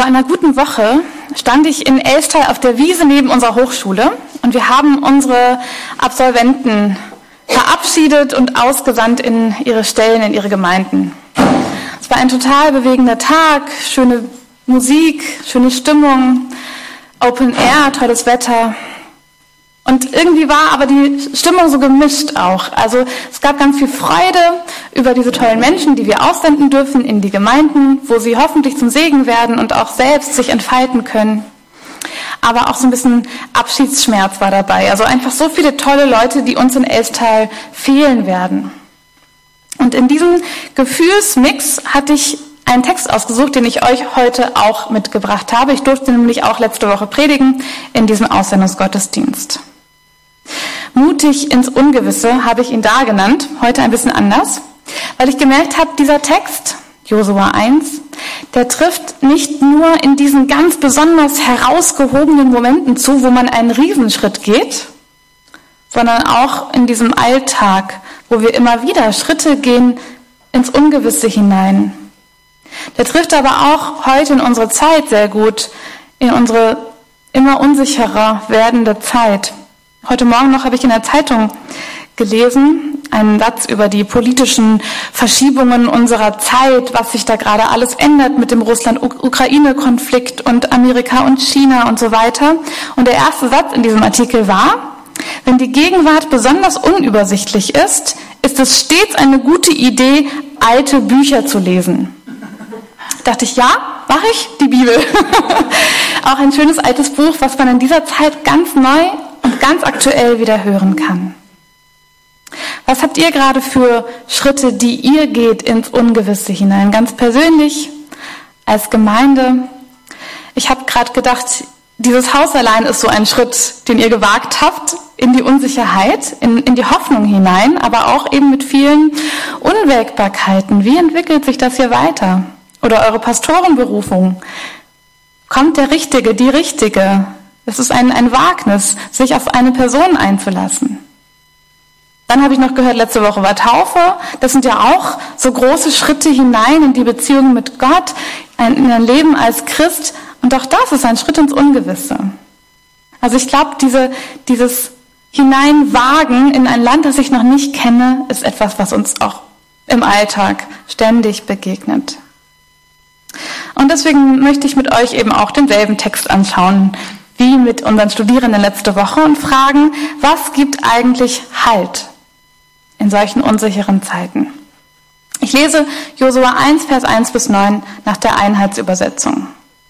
einer guten Woche stand ich in Elstal auf der Wiese neben unserer Hochschule und wir haben unsere Absolventen verabschiedet und ausgesandt in ihre Stellen, in ihre Gemeinden. Es war ein total bewegender Tag, schöne Musik, schöne Stimmung, Open Air, tolles Wetter. Und irgendwie war aber die Stimmung so gemischt auch. Also es gab ganz viel Freude über diese tollen Menschen, die wir aussenden dürfen in die Gemeinden, wo sie hoffentlich zum Segen werden und auch selbst sich entfalten können. Aber auch so ein bisschen Abschiedsschmerz war dabei. Also einfach so viele tolle Leute, die uns in Elstal fehlen werden. Und in diesem Gefühlsmix hatte ich einen Text ausgesucht, den ich euch heute auch mitgebracht habe. Ich durfte nämlich auch letzte Woche predigen in diesem Aussendungsgottesdienst. Mutig ins Ungewisse habe ich ihn da genannt, heute ein bisschen anders, weil ich gemerkt habe, dieser Text, Josua 1, der trifft nicht nur in diesen ganz besonders herausgehobenen Momenten zu, wo man einen Riesenschritt geht, sondern auch in diesem Alltag, wo wir immer wieder Schritte gehen ins Ungewisse hinein. Der trifft aber auch heute in unsere Zeit sehr gut, in unsere immer unsicherer werdende Zeit. Heute Morgen noch habe ich in der Zeitung gelesen, einen Satz über die politischen Verschiebungen unserer Zeit, was sich da gerade alles ändert mit dem Russland-Ukraine-Konflikt und Amerika und China und so weiter. Und der erste Satz in diesem Artikel war: Wenn die Gegenwart besonders unübersichtlich ist, ist es stets eine gute Idee, alte Bücher zu lesen. Dachte ich, ja, mache ich, die Bibel. Auch ein schönes altes Buch, was man in dieser Zeit ganz neu und ganz aktuell wieder hören kann. Was habt ihr gerade für Schritte, die ihr geht ins Ungewisse hinein? Ganz persönlich, als Gemeinde. Ich habe gerade gedacht, dieses Haus allein ist so ein Schritt, den ihr gewagt habt in die Unsicherheit, in die Hoffnung hinein, aber auch eben mit vielen Unwägbarkeiten. Wie entwickelt sich das hier weiter? Oder eure Pastorenberufung. Kommt der Richtige, die Richtige? Es ist ein Wagnis, sich auf eine Person einzulassen. Dann habe ich noch gehört, letzte Woche war Taufe. Das sind ja auch so große Schritte hinein in die Beziehung mit Gott, in ein Leben als Christ. Und auch das ist ein Schritt ins Ungewisse. Also ich glaube, dieses Hineinwagen in ein Land, das ich noch nicht kenne, ist etwas, was uns auch im Alltag ständig begegnet. Und deswegen möchte ich mit euch eben auch denselben Text anschauen, wie mit unseren Studierenden letzte Woche und fragen, was gibt eigentlich Halt in solchen unsicheren Zeiten? Ich lese Josua 1, Vers 1 bis 9 nach der Einheitsübersetzung.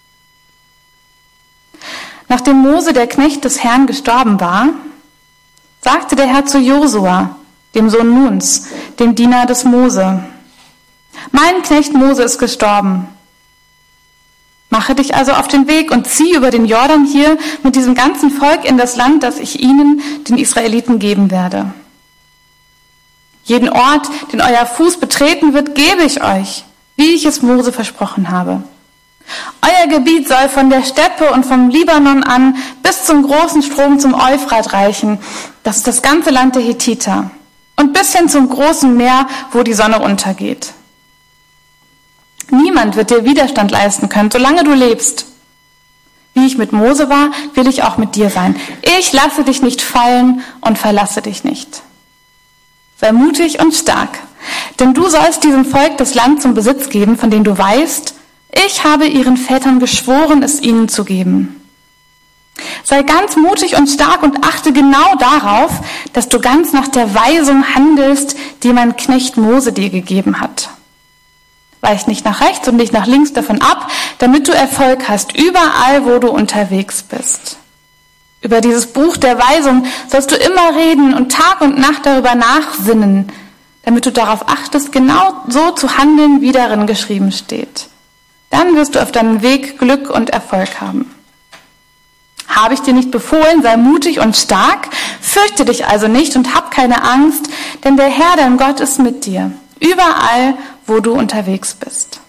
Nachdem Mose, der Knecht des Herrn, gestorben war, sagte der Herr zu Josua, dem Sohn Nuns, dem Diener des Mose: Mein Knecht Mose ist gestorben. Mache dich also auf den Weg und zieh über den Jordan hier mit diesem ganzen Volk in das Land, das ich ihnen, den Israeliten, geben werde. Jeden Ort, den euer Fuß betreten wird, gebe ich euch, wie ich es Mose versprochen habe. Euer Gebiet soll von der Steppe und vom Libanon an bis zum großen Strom zum Euphrat reichen. Das ist das ganze Land der Hethiter. Und bis hin zum großen Meer, wo die Sonne untergeht. Niemand wird dir Widerstand leisten können, solange du lebst. Wie ich mit Mose war, will ich auch mit dir sein. Ich lasse dich nicht fallen und verlasse dich nicht. Sei mutig und stark, denn du sollst diesem Volk das Land zum Besitz geben, von dem du weißt, ich habe ihren Vätern geschworen, es ihnen zu geben. Sei ganz mutig und stark und achte genau darauf, dass du ganz nach der Weisung handelst, die mein Knecht Mose dir gegeben hat. Weich nicht nach rechts und nicht nach links davon ab, damit du Erfolg hast, überall, wo du unterwegs bist. Über dieses Buch der Weisung sollst du immer reden und Tag und Nacht darüber nachsinnen, damit du darauf achtest, genau so zu handeln, wie darin geschrieben steht. Dann wirst du auf deinem Weg Glück und Erfolg haben. Habe ich dir nicht befohlen, sei mutig und stark, fürchte dich also nicht und hab keine Angst, denn der Herr, dein Gott, ist mit dir, überall, wo du unterwegs bist.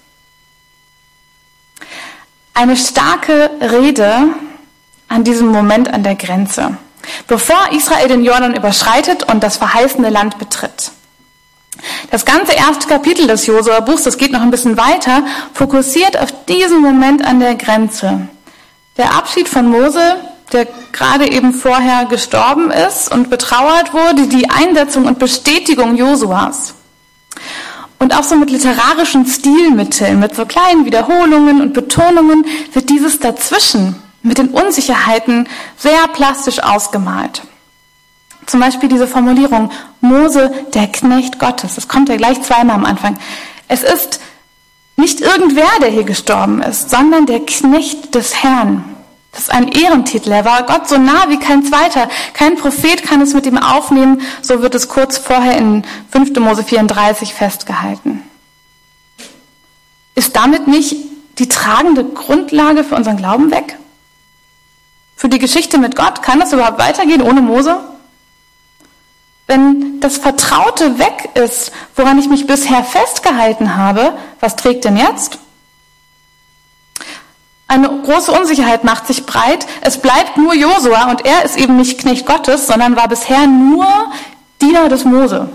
Eine starke Rede an diesem Moment an der Grenze, bevor Israel den Jordan überschreitet und das verheißene Land betritt. Das ganze erste Kapitel des Josua-Buchs, das geht noch ein bisschen weiter, fokussiert auf diesen Moment an der Grenze. Der Abschied von Mose, der gerade eben vorher gestorben ist und betrauert wurde, die Einsetzung und Bestätigung Josuas. Und auch so mit literarischen Stilmitteln, mit so kleinen Wiederholungen und Betonungen wird dieses Dazwischen mit den Unsicherheiten sehr plastisch ausgemalt. Zum Beispiel diese Formulierung, Mose, der Knecht Gottes. Das kommt ja gleich zweimal am Anfang. Es ist nicht irgendwer, der hier gestorben ist, sondern der Knecht des Herrn. Das ist ein Ehrentitel. Er war Gott so nah wie kein zweiter. Kein Prophet kann es mit ihm aufnehmen. So wird es kurz vorher in 5. Mose 34 festgehalten. Ist damit nicht die tragende Grundlage für unseren Glauben weg? Für die Geschichte mit Gott? Kann das überhaupt weitergehen ohne Mose? Wenn das Vertraute weg ist, woran ich mich bisher festgehalten habe, was trägt denn jetzt? Eine große Unsicherheit macht sich breit. Es bleibt nur Josua und er ist eben nicht Knecht Gottes, sondern war bisher nur Diener des Mose.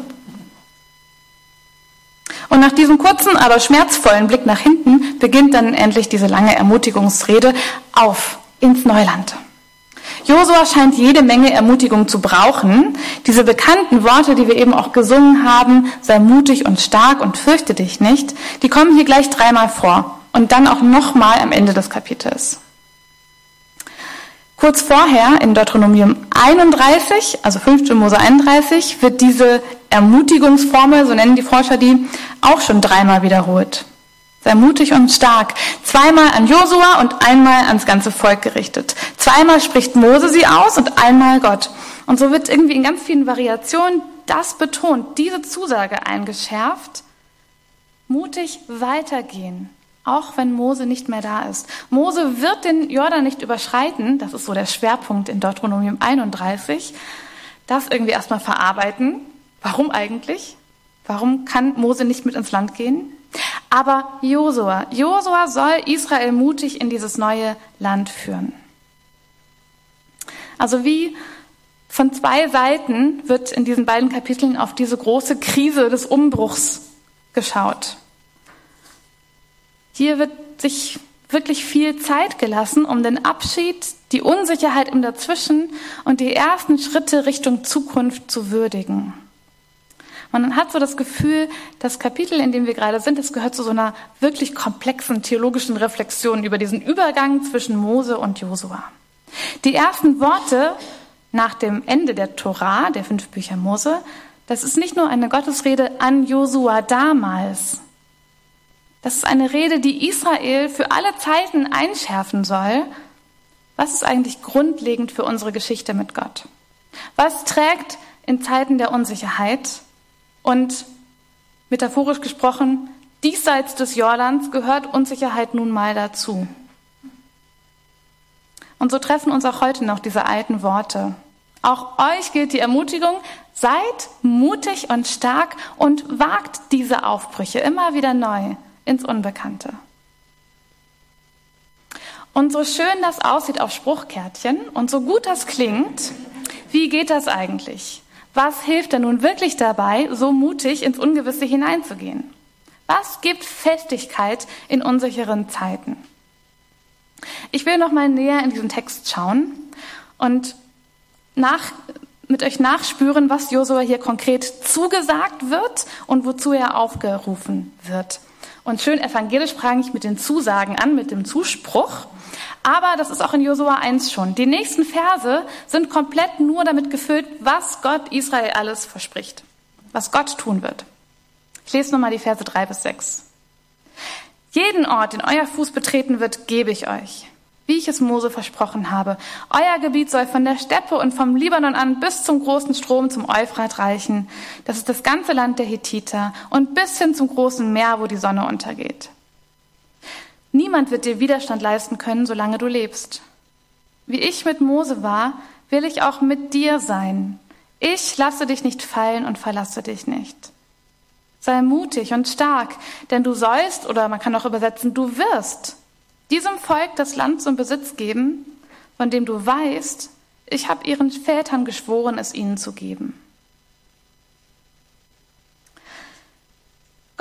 Und nach diesem kurzen, aber schmerzvollen Blick nach hinten beginnt dann endlich diese lange Ermutigungsrede auf ins Neuland. Josua scheint jede Menge Ermutigung zu brauchen. Diese bekannten Worte, die wir eben auch gesungen haben, sei mutig und stark und fürchte dich nicht, die kommen hier gleich 3-mal vor. Und dann auch nochmal am Ende des Kapitels. Kurz vorher, in Deuteronomium 31, also 5. Mose 31, wird diese Ermutigungsformel, so nennen die Forscher die, auch schon 3-mal wiederholt. Sei mutig und stark. 2-mal an Josua und 1-mal ans ganze Volk gerichtet. 2-mal spricht Mose sie aus und 1-mal Gott. Und so wird irgendwie in ganz vielen Variationen das betont, diese Zusage eingeschärft. Mutig weitergehen. Auch wenn Mose nicht mehr da ist. Mose wird den Jordan nicht überschreiten, das ist so der Schwerpunkt in Deuteronomium 31. Das irgendwie erstmal verarbeiten. Warum eigentlich? Warum kann Mose nicht mit ins Land gehen? Aber Josua soll Israel mutig in dieses neue Land führen. Also wie von 2 Seiten wird in diesen beiden Kapiteln auf diese große Krise des Umbruchs geschaut. Hier wird sich wirklich viel Zeit gelassen, um den Abschied, die Unsicherheit im Dazwischen und die ersten Schritte Richtung Zukunft zu würdigen. Man hat so das Gefühl, das Kapitel, in dem wir gerade sind, das gehört zu so einer wirklich komplexen theologischen Reflexion über diesen Übergang zwischen Mose und Josua. Die ersten Worte nach dem Ende der Tora, der 5 Bücher Mose, das ist nicht nur eine Gottesrede an Josua damals. Das ist eine Rede, die Israel für alle Zeiten einschärfen soll. Was ist eigentlich grundlegend für unsere Geschichte mit Gott? Was trägt in Zeiten der Unsicherheit? Und metaphorisch gesprochen, diesseits des Jordans gehört Unsicherheit nun mal dazu. Und so treffen uns auch heute noch diese alten Worte. Auch euch gilt die Ermutigung, seid mutig und stark und wagt diese Aufbrüche immer wieder neu ins Unbekannte. Und so schön das aussieht auf Spruchkärtchen und so gut das klingt, wie geht das eigentlich? Was hilft denn nun wirklich dabei, so mutig ins Ungewisse hineinzugehen? Was gibt Festigkeit in unsicheren Zeiten? Ich will noch mal näher in diesen Text schauen und mit euch nachspüren, was Josua hier konkret zugesagt wird und wozu er aufgerufen wird. Und schön evangelisch fange ich mit den Zusagen an, mit dem Zuspruch. Aber das ist auch in Josua 1 schon. Die nächsten Verse sind komplett nur damit gefüllt, was Gott Israel alles verspricht. Was Gott tun wird. Ich lese nochmal die Verse 3-6. Jeden Ort, den euer Fuß betreten wird, gebe ich euch, wie ich es Mose versprochen habe. Euer Gebiet soll von der Steppe und vom Libanon an bis zum großen Strom zum Euphrat reichen. Das ist das ganze Land der Hethiter und bis hin zum großen Meer, wo die Sonne untergeht. Niemand wird dir Widerstand leisten können, solange du lebst. Wie ich mit Mose war, will ich auch mit dir sein. Ich lasse dich nicht fallen und verlasse dich nicht. Sei mutig und stark, denn du sollst, oder man kann auch übersetzen, du wirst diesem Volk das Land zum Besitz geben, von dem du weißt, ich habe ihren Vätern geschworen, es ihnen zu geben.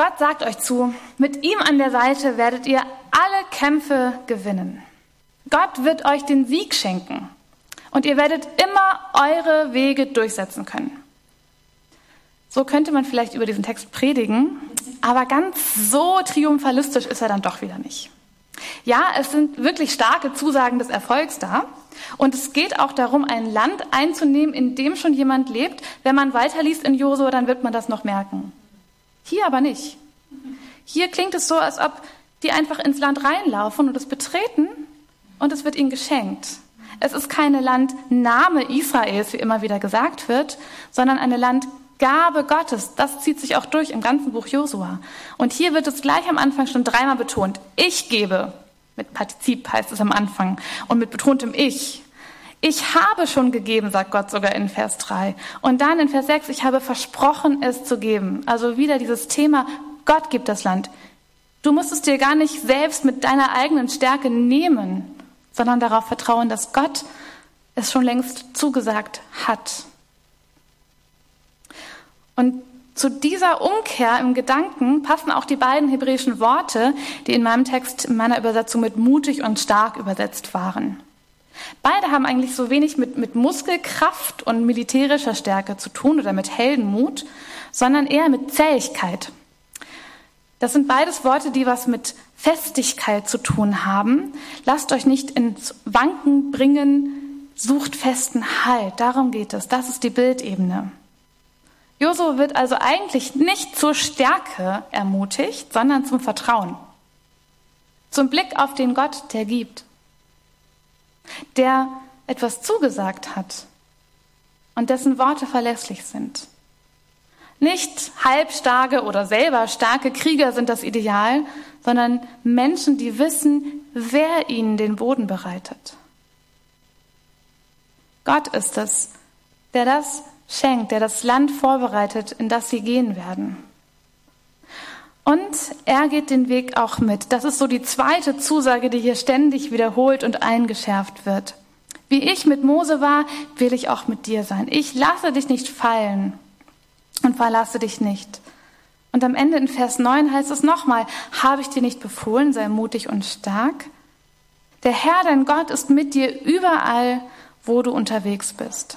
Gott sagt euch zu, mit ihm an der Seite werdet ihr alle Kämpfe gewinnen. Gott wird euch den Sieg schenken und ihr werdet immer eure Wege durchsetzen können. So könnte man vielleicht über diesen Text predigen, aber ganz so triumphalistisch ist er dann doch wieder nicht. Ja, es sind wirklich starke Zusagen des Erfolgs da und es geht auch darum, ein Land einzunehmen, in dem schon jemand lebt. Wenn man weiterliest in Josua, dann wird man das noch merken. Hier aber nicht. Hier klingt es so, als ob die einfach ins Land reinlaufen und es betreten und es wird ihnen geschenkt. Es ist keine Landnahme Israels, wie immer wieder gesagt wird, sondern eine Landgabe Gottes. Das zieht sich auch durch im ganzen Buch Josua. Und hier wird es gleich am Anfang schon dreimal betont. Ich gebe. Mit Partizip heißt es am Anfang. Und mit betontem Ich. Ich habe schon gegeben, sagt Gott sogar in Vers 3. Und dann in Vers 6, ich habe versprochen, es zu geben. Also wieder dieses Thema, Gott gibt das Land. Du musst es dir gar nicht selbst mit deiner eigenen Stärke nehmen, sondern darauf vertrauen, dass Gott es schon längst zugesagt hat. Und zu dieser Umkehr im Gedanken passen auch die beiden hebräischen Worte, die in meinem Text, in meiner Übersetzung mit mutig und stark übersetzt waren. Beide haben eigentlich so wenig mit Muskelkraft und militärischer Stärke zu tun oder mit Heldenmut, sondern eher mit Zähigkeit. Das sind beides Worte, die was mit Festigkeit zu tun haben. Lasst euch nicht ins Wanken bringen, sucht festen Halt. Darum geht es. Das ist die Bildebene. Josua wird also eigentlich nicht zur Stärke ermutigt, sondern zum Vertrauen. Zum Blick auf den Gott, der gibt, der etwas zugesagt hat und dessen Worte verlässlich sind. Nicht halbstarke oder selber starke Krieger sind das Ideal, sondern Menschen, die wissen, wer ihnen den Boden bereitet. Gott ist es, der das schenkt, der das Land vorbereitet, in das sie gehen werden. Und er geht den Weg auch mit. Das ist so die zweite Zusage, die hier ständig wiederholt und eingeschärft wird. Wie ich mit Mose war, will ich auch mit dir sein. Ich lasse dich nicht fallen und verlasse dich nicht. Und am Ende in Vers 9 heißt es nochmal, habe ich dir nicht befohlen, sei mutig und stark? Der Herr, dein Gott, ist mit dir überall, wo du unterwegs bist.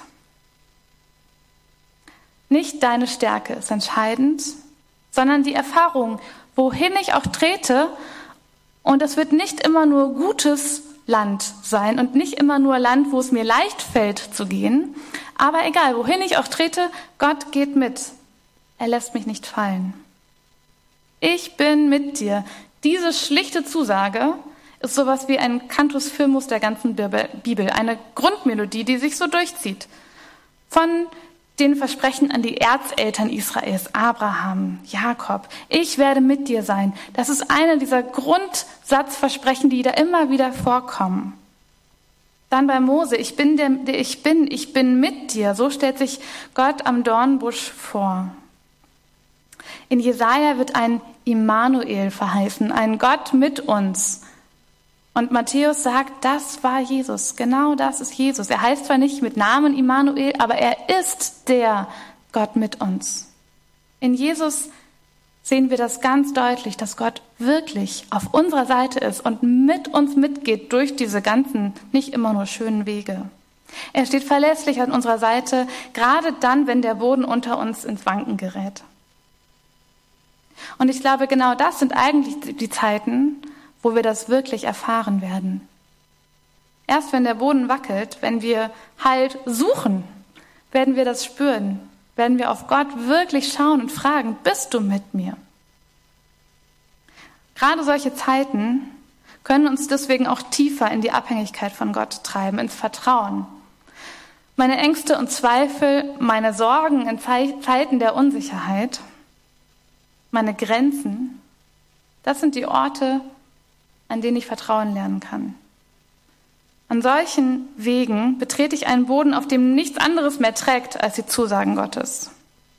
Nicht deine Stärke ist entscheidend, sondern die Erfahrung, wohin ich auch trete. Und es wird nicht immer nur gutes Land sein und nicht immer nur Land, wo es mir leicht fällt zu gehen. Aber egal, wohin ich auch trete, Gott geht mit. Er lässt mich nicht fallen. Ich bin mit dir. Diese schlichte Zusage ist sowas wie ein Cantus firmus der ganzen Bibel, eine Grundmelodie, die sich so durchzieht. Von den Versprechen an die Erzeltern Israels, Abraham, Jakob, ich werde mit dir sein. Das ist einer dieser Grundsatzversprechen, die da immer wieder vorkommen. Dann bei Mose, ich bin der ich bin mit dir. So stellt sich Gott am Dornbusch vor. In Jesaja wird ein Immanuel verheißen, ein Gott mit uns. Und Matthäus sagt, das war Jesus. Genau das ist Jesus. Er heißt zwar nicht mit Namen Immanuel, aber er ist der Gott mit uns. In Jesus sehen wir das ganz deutlich, dass Gott wirklich auf unserer Seite ist und mit uns mitgeht durch diese ganzen, nicht immer nur schönen Wege. Er steht verlässlich an unserer Seite, gerade dann, wenn der Boden unter uns ins Wanken gerät. Und ich glaube, genau das sind eigentlich die Zeiten, wo wir das wirklich erfahren werden. Erst wenn der Boden wackelt, wenn wir Halt suchen, werden wir das spüren, werden wir auf Gott wirklich schauen und fragen, bist du mit mir? Gerade solche Zeiten können uns deswegen auch tiefer in die Abhängigkeit von Gott treiben, ins Vertrauen. Meine Ängste und Zweifel, meine Sorgen in Zeiten der Unsicherheit, meine Grenzen, das sind die Orte, an denen ich Vertrauen lernen kann. An solchen Wegen betrete ich einen Boden, auf dem nichts anderes mehr trägt als die Zusagen Gottes.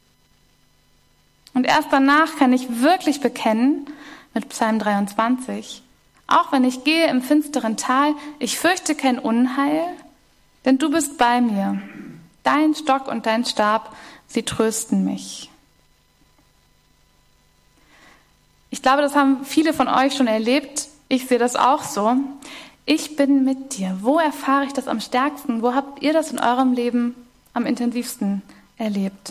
Und erst danach kann ich wirklich bekennen, mit Psalm 23, auch wenn ich gehe im finsteren Tal, ich fürchte kein Unheil, denn du bist bei mir. Dein Stock und dein Stab, sie trösten mich. Ich glaube, das haben viele von euch schon erlebt. Ich sehe das auch so. Ich bin mit dir. Wo erfahre ich das am stärksten? Wo habt ihr das in eurem Leben am intensivsten erlebt?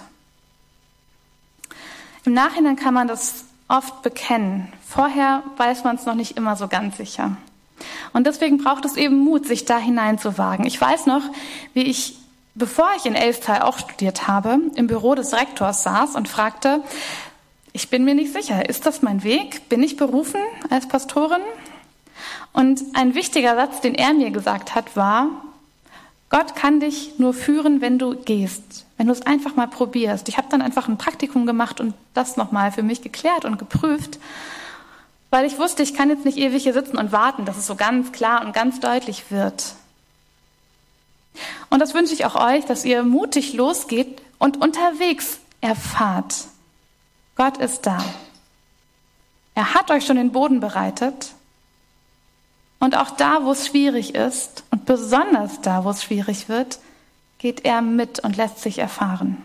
Im Nachhinein kann man das oft bekennen. Vorher weiß man es noch nicht immer so ganz sicher. Und deswegen braucht es eben Mut, sich da hineinzuwagen. Ich weiß noch, wie ich, bevor ich in Elstal auch studiert habe, im Büro des Rektors saß und fragte, ich bin mir nicht sicher, ist das mein Weg? Bin ich berufen als Pastorin? Und ein wichtiger Satz, den er mir gesagt hat, war, Gott kann dich nur führen, wenn du gehst, wenn du es einfach mal probierst. Ich habe dann einfach ein Praktikum gemacht und das nochmal für mich geklärt und geprüft, weil ich wusste, ich kann jetzt nicht ewig hier sitzen und warten, dass es so ganz klar und ganz deutlich wird. Und das wünsche ich auch euch, dass ihr mutig losgeht und unterwegs erfahrt, Gott ist da. Er hat euch schon den Boden bereitet. Und auch da, wo es schwierig ist, und besonders da, wo es schwierig wird, geht er mit und lässt sich erfahren.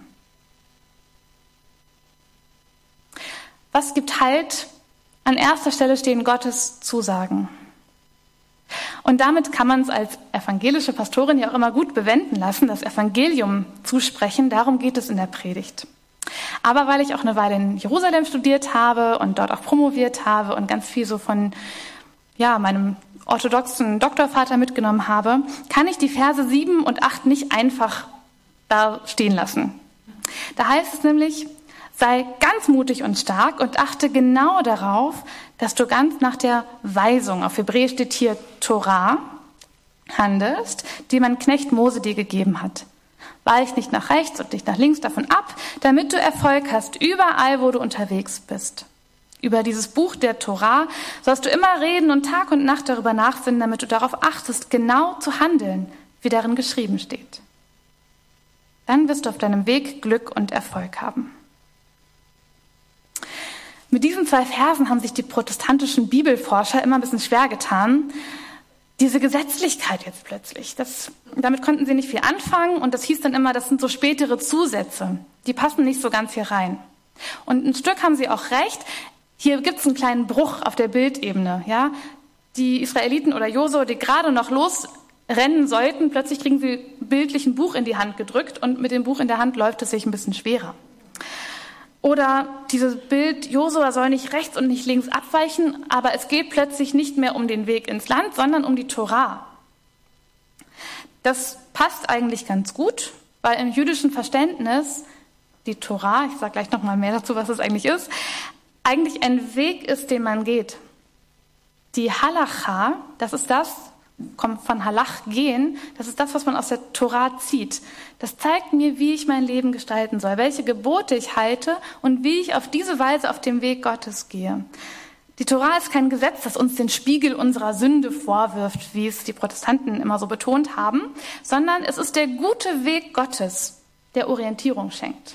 Was gibt Halt? An erster Stelle stehen Gottes Zusagen. Und damit kann man es als evangelische Pastorin ja auch immer gut bewenden lassen, das Evangelium zusprechen. Darum geht es in der Predigt. Aber weil ich auch eine Weile in Jerusalem studiert habe und dort auch promoviert habe und ganz viel so von meinem orthodoxen Doktorvater mitgenommen habe, kann ich die Verse 7 und 8 nicht einfach da stehen lassen. Da heißt es nämlich, sei ganz mutig und stark und achte genau darauf, dass du ganz nach der Weisung, auf Hebräisch steht hier Torah, handelst, die mein Knecht Mose dir gegeben hat. Weich nicht nach rechts und nicht nach links davon ab, damit du Erfolg hast, überall, wo du unterwegs bist. Über dieses Buch der Torah sollst du immer reden und Tag und Nacht darüber nachsinnen, damit du darauf achtest, genau zu handeln, wie darin geschrieben steht. Dann wirst du auf deinem Weg Glück und Erfolg haben. Mit diesen 2 Versen haben sich die protestantischen Bibelforscher immer ein bisschen schwer getan. Diese Gesetzlichkeit jetzt plötzlich, damit konnten sie nicht viel anfangen und das hieß dann immer, das sind so spätere Zusätze, die passen nicht so ganz hier rein. Und ein Stück haben sie auch recht, hier gibt es einen kleinen Bruch auf der Bildebene. Ja? Die Israeliten oder Josua, die gerade noch losrennen sollten, plötzlich kriegen sie bildlich ein Buch in die Hand gedrückt und mit dem Buch in der Hand läuft es sich ein bisschen schwerer. Oder dieses Bild, Josua soll nicht rechts und nicht links abweichen, aber es geht plötzlich nicht mehr um den Weg ins Land, sondern um die Torah. Das passt eigentlich ganz gut, weil im jüdischen Verständnis die Torah, ich sage gleich nochmal mehr dazu, was es eigentlich ist, eigentlich ein Weg ist, den man geht. Die Halacha, das ist das, kommt von Halach gehen, das ist das, was man aus der Torah zieht. Das zeigt mir, wie ich mein Leben gestalten soll, welche Gebote ich halte und wie ich auf diese Weise auf dem Weg Gottes gehe. Die Torah ist kein Gesetz, das uns den Spiegel unserer Sünde vorwirft, wie es die Protestanten immer so betont haben, sondern es ist der gute Weg Gottes, der Orientierung schenkt.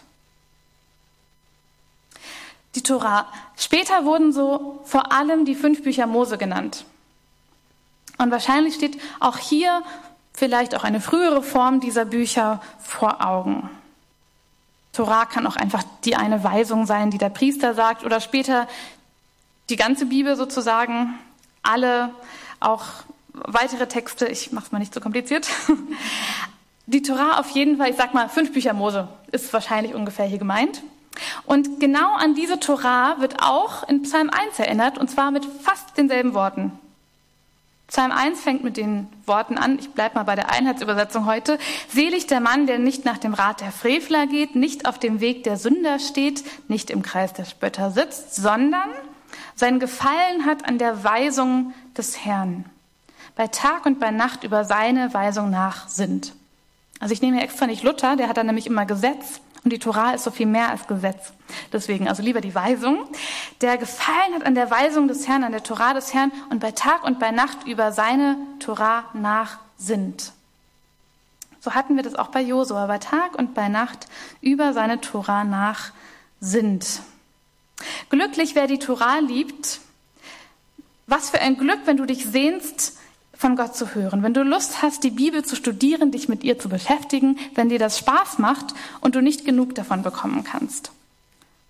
Die Torah. Später wurden so vor allem die 5 Bücher Mose genannt. Und wahrscheinlich steht auch hier vielleicht auch eine frühere Form dieser Bücher vor Augen. Torah kann auch einfach die eine Weisung sein, die der Priester sagt, oder später die ganze Bibel sozusagen, alle, auch weitere Texte, ich mache es mal nicht so kompliziert. Die Torah auf jeden Fall, ich sag mal 5 Bücher Mose ist wahrscheinlich ungefähr hier gemeint. Und genau an diese Torah wird auch in Psalm 1 erinnert, und zwar mit fast denselben Worten. Psalm 1 fängt mit den Worten an, ich bleibe mal bei der Einheitsübersetzung heute. Selig der Mann, der nicht nach dem Rat der Frevler geht, nicht auf dem Weg der Sünder steht, nicht im Kreis der Spötter sitzt, sondern sein Gefallen hat an der Weisung des Herrn. Bei Tag und bei Nacht über seine Weisung nach sinnt. Also ich nehme hier extra nicht Luther, der hat dann nämlich immer Gesetz. Und die Torah ist so viel mehr als Gesetz. Deswegen also lieber die Weisung. Der Gefallen hat an der Weisung des Herrn, an der Torah des Herrn und bei Tag und bei Nacht über seine Torah nach sinnt. So hatten wir das auch bei Josua. Bei Tag und bei Nacht über seine Torah nach sinnt. Glücklich, wer die Torah liebt. Was für ein Glück, wenn du dich sehnst, von Gott zu hören, wenn du Lust hast, die Bibel zu studieren, dich mit ihr zu beschäftigen, wenn dir das Spaß macht und du nicht genug davon bekommen kannst.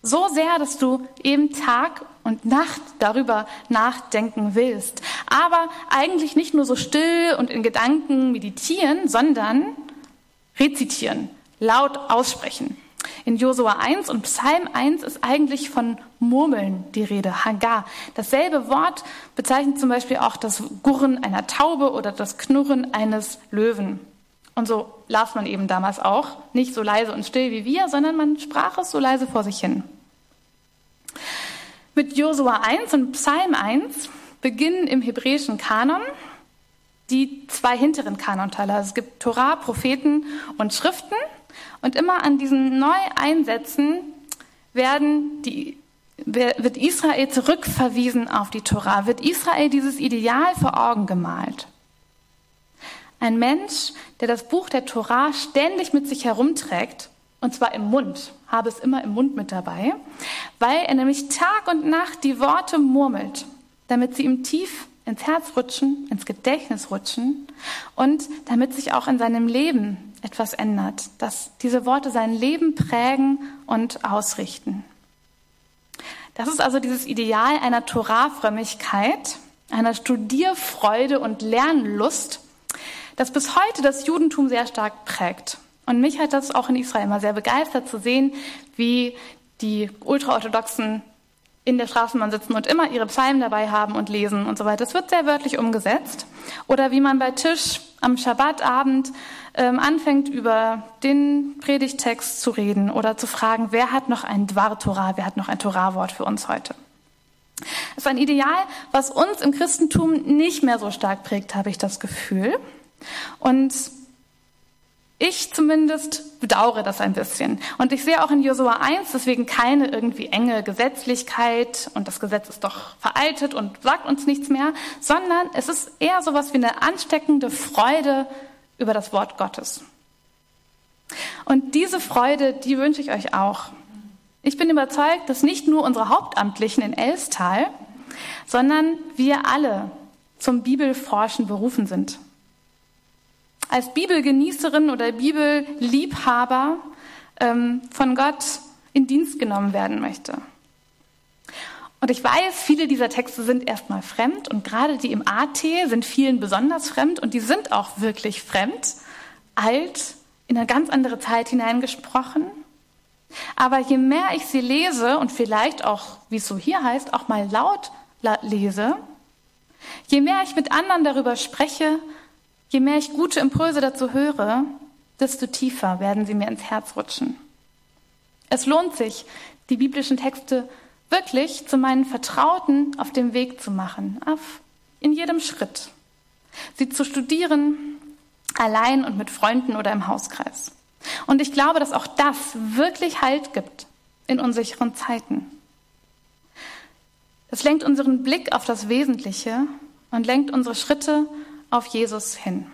So sehr, dass du eben Tag und Nacht darüber nachdenken willst. Aber eigentlich nicht nur so still und in Gedanken meditieren, sondern rezitieren, laut aussprechen. In Josua 1 und Psalm 1 ist eigentlich von Murmeln die Rede, Hagar. Dasselbe Wort bezeichnet zum Beispiel auch das Gurren einer Taube oder das Knurren eines Löwen. Und so las man eben damals auch, nicht so leise und still wie wir, sondern man sprach es so leise vor sich hin. Mit Josua 1 und Psalm 1 beginnen im hebräischen Kanon die zwei hinteren Kanonteile. Also es gibt Torah, Propheten und Schriften. Und immer an diesen Neueinsätzen wird Israel zurückverwiesen auf die Torah, wird Israel dieses Ideal vor Augen gemalt. Ein Mensch, der das Buch der Torah ständig mit sich herumträgt, und zwar im Mund, habe es immer im Mund mit dabei, weil er nämlich Tag und Nacht die Worte murmelt, damit sie ihm tief ins Herz rutschen, ins Gedächtnis rutschen und damit sich auch in seinem Leben etwas ändert, dass diese Worte sein Leben prägen und ausrichten. Das ist also dieses Ideal einer Torah-Frömmigkeit, einer Studierfreude und Lernlust, das bis heute das Judentum sehr stark prägt. Und mich hat das auch in Israel immer sehr begeistert zu sehen, wie die Ultraorthodoxen in der Straßenbahn sitzen und immer ihre Psalmen dabei haben und lesen und so weiter. Das wird sehr wörtlich umgesetzt. Oder wie man bei Tisch am Schabbatabend anfängt, über den Predigttext zu reden oder zu fragen, wer hat noch ein Dvar Torah, wer hat noch ein Torah-Wort für uns heute. Das ist ein Ideal, was uns im Christentum nicht mehr so stark prägt, habe ich das Gefühl. Und ich zumindest bedauere das ein bisschen. Und ich sehe auch in Josua 1 deswegen keine irgendwie enge Gesetzlichkeit und das Gesetz ist doch veraltet und sagt uns nichts mehr, sondern es ist eher sowas wie eine ansteckende Freude über das Wort Gottes. Und diese Freude, die wünsche ich euch auch. Ich bin überzeugt, dass nicht nur unsere Hauptamtlichen in Elstal, sondern wir alle zum Bibelforschen berufen sind. Als Bibelgenießerin oder Bibelliebhaber von Gott in Dienst genommen werden möchte. Und ich weiß, viele dieser Texte sind erstmal fremd und gerade die im AT sind vielen besonders fremd und die sind auch wirklich fremd, alt, in eine ganz andere Zeit hineingesprochen. Aber je mehr ich sie lese und vielleicht auch, wie es so hier heißt, auch mal laut lese, je mehr ich mit anderen darüber spreche, je mehr ich gute Impulse dazu höre, desto tiefer werden sie mir ins Herz rutschen. Es lohnt sich, die biblischen Texte wirklich zu meinen Vertrauten auf dem Weg zu machen, in jedem Schritt. Sie zu studieren, allein und mit Freunden oder im Hauskreis. Und ich glaube, dass auch das wirklich Halt gibt in unsicheren Zeiten. Es lenkt unseren Blick auf das Wesentliche und lenkt unsere Schritte auf Jesus hin.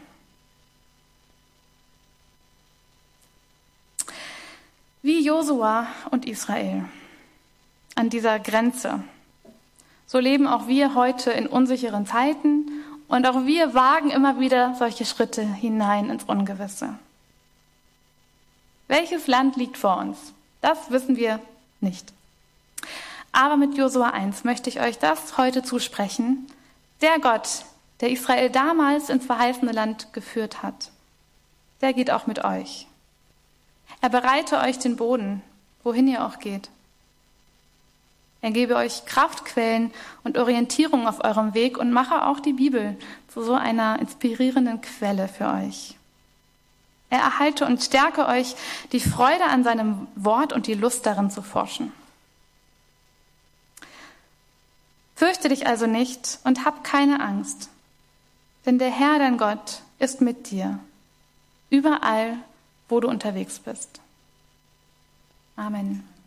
Wie Josua und Israel an dieser Grenze, so leben auch wir heute in unsicheren Zeiten und auch wir wagen immer wieder solche Schritte hinein ins Ungewisse. Welches Land liegt vor uns? Das wissen wir nicht. Aber mit Josua 1 möchte ich euch das heute zusprechen. Der Gott, der Israel damals ins verheißene Land geführt hat, der geht auch mit euch. Er bereite euch den Boden, wohin ihr auch geht. Er gebe euch Kraftquellen und Orientierung auf eurem Weg und mache auch die Bibel zu so einer inspirierenden Quelle für euch. Er erhalte und stärke euch die Freude an seinem Wort und die Lust darin zu forschen. Fürchte dich also nicht und hab keine Angst, denn der Herr, dein Gott, ist mit dir, überall, wo du unterwegs bist. Amen.